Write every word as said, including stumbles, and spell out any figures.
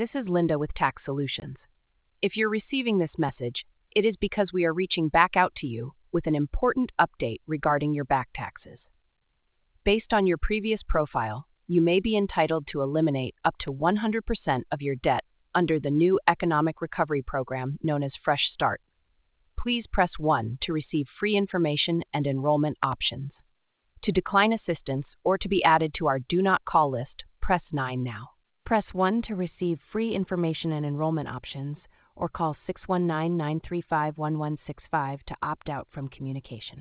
This is Linda with Tax Solutions. If you're receiving this message, it is because we are reaching back out to you with an important update regarding your back taxes. Based on your previous profile, you may be entitled to eliminate up to one hundred percent of your debt under the new economic recovery program known as Fresh Start. Please press one to receive free information and enrollment options. To decline assistance or to be added to our Do Not Call list, press nine now. Press one to receive free information and enrollment options, or call six one nine, nine three five, one one six five to opt out from communication.